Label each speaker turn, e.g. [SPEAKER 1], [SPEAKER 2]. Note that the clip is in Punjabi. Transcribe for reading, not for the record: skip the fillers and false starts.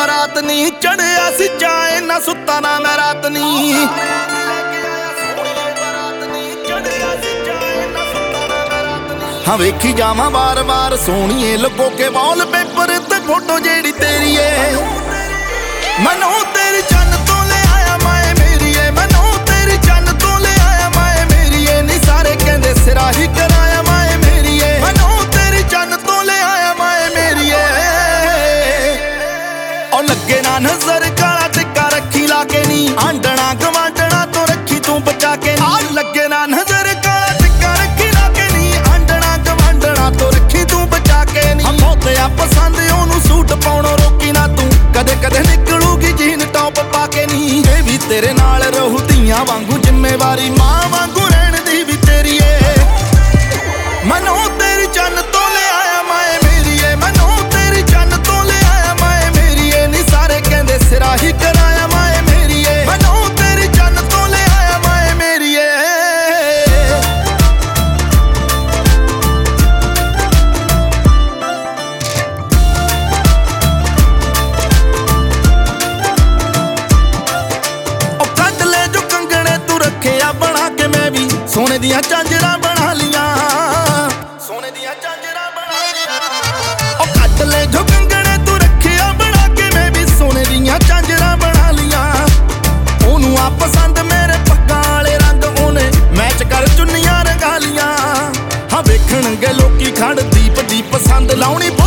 [SPEAKER 1] ਬਰਾਤ ਨੀ ਚੜਿਆ ਸੀ ਚਾਏ ਨਾ ਸੁੱਤਾ ਨਾ ਮੈਂ ਰਾਤ ਨੀ। ਹਾਂ ਵੇਖੀ ਜਾਵਾਂ ਵਾਰ-ਵਾਰ ਸੋਹਣੀਏ ਲੱਗੋ ਕੇ ਵਾਲਪੇਪਰ ਤੇ ਫੋਟੋ ਜਿਹੜੀ ਤੇਰੀ ਏ। ਮਨੋਂ ਤੇਰੀ ਚੰਨ ਤੋਂ ਲੈ ਆਇਆ ਮੈਂ ਮੇਰੀਏ, ਮਨੋਂ ਤੇਰੀ ਚੰਨ ਤੋਂ ਲੈ ਆਇਆ ਮੈਂ ਮੇਰੀਏ ਨੀ ਸਾਰੇ ਕਹਿੰਦੇ ਸਿਰਾ ਹੀ ਕਰਾਇਆ ਮੈਂ ਮੇਰੀਏ। ਮਨੋਂ ਤੇਰੀ ਚੰਨ ਤੋਂ ਲੈ ਆਇਆ ਮੈਂ ਮੇਰੀਏ। ਉਹ ਲੱਗੇ ਨਾ ਨਜ਼ਰ ਕਾਲਾ ਟਿੱਕਾ ਰੱਖੀ ਲਾ ਕੇ ਨੀ ਆਂਡਣਾ ਗਵਾਂਡਣਾ ਤੋਂ ਰੱਖੀ ਤੂੰ ਬਚਾ ਕੇ ਨੀ। ਲੱਗੇ ਨਾ ਨਜ਼ਰ ਕਾਲਾ ਟਿੱਕਾ ਰੱਖੀ ਲਾ ਕੇ ਨੀ ਆਂਡਣਾ ਗਵਾਂਡਣਾ ਤੋਂ ਰੱਖੀ ਤੂੰ ਬਚਾ ਕੇ ਨੀ। ਬਹੁਤਿਆ ਪਸੰਦ ਉਹਨੂੰ ਸੂਟ ਪਾਉਣੋਂ ਰੋਕੀ ਨਾ ਤੂੰ ਕਦੇ ਕਦੇ ਨਿਕਲੂਗੀ ਜੀਨ ਟੌਪ ਪਾ ਕੇ ਨੀ। ਇਹ ਵੀ ਤੇਰੇ ਨਾਲ ਰਹੂ ਧੀਆਂ ਵਾਂਗੂ ਜ਼ਿੰਮੇਵਾਰੀ ਮਾਂ ਵਾਂਗੂ ਰਹਿਣ ਦੀ ਵੀ ਤੇਰੀ ਏ। ਮਨੋਂ ਤੇਰੀ ਚੰਨ ਤੋਂ ਲੈ ਆਇਆ ਮੈਂ ਮੇਰੀਏ, ਮਨੋਂ ਤੇਰੀ ਚੰਨ ਤੋਂ ਲੈ ਆਇਆ ਮੈਂ ਮੇਰੀਏ ਨੀ ਸਾਰੇ ਕਹਿੰਦੇ ਸਿਰਾ ਹੀ ਕਰਾਇਆ ਮੈਂ ਮੇਰੀਏ। ਮਨੋਂ ਤੇਰੀ ਚੰਨ ਤੋਂ ਲੈ ਆਇਆ ਮੈਂ ਮੇਰੀਏ। ਉਹ ਕੱਢ ਲੈ ਜੋ ਕੰਗਣੇ ਤੂੰ ਰੱਖਿਆ ਬਣਾ ਕੇ ਮੈਂ ਵੀ ਸੋਨੇ ਦੀਆਂ ਝਾਂਜਰਾਂ ਬਣਾ ਲੀਆਂ, ਸੋਨੇ ਦੀਆਂ ਝਾਂਜਰਾਂ ਬਣਾ ਲੀਆਂ। ਉਹ ਕੱਢ ਲੈ ਜੋ ਕੰਗਣੇ ਤੂੰ ਰੱਖਿਆ ਬਣਾ ਕੇ ਮੈਂ ਵੀ ਸੋਨੇ ਦੀਆਂ ਝਾਂਜਰਾਂ ਬਣਾ ਲੀਆਂ। ਉਹਨੂੰ ਆ ਪਸੰਦ ਮੇਰੇ ਪੱਗਾਂ ਵਾਲੇ ਰੰਗ ਉਹਨੇ ਮੈਚ ਕਰ ਚੁੰਨੀਆਂ ਰੰਗਾ ਲੀਆਂ। ਹਾਂ ਵੇਖਣਗੇ ਲੋਕੀ ਖੜ ਦੀਪ ਦੀ ਪਸੰਦ ਲਾਉਣੀ